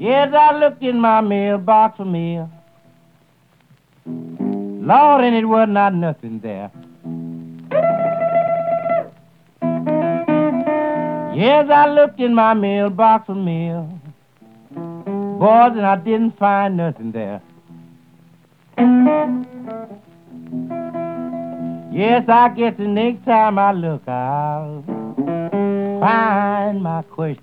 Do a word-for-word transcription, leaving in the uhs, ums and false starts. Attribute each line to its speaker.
Speaker 1: Yes, I looked in my mailbox for mail. Lord, and it was not nothing there. Yes, I looked in my mailbox for mail. Boys, and I didn't find nothing there. Yes, I guess the next time I look, I'll find my question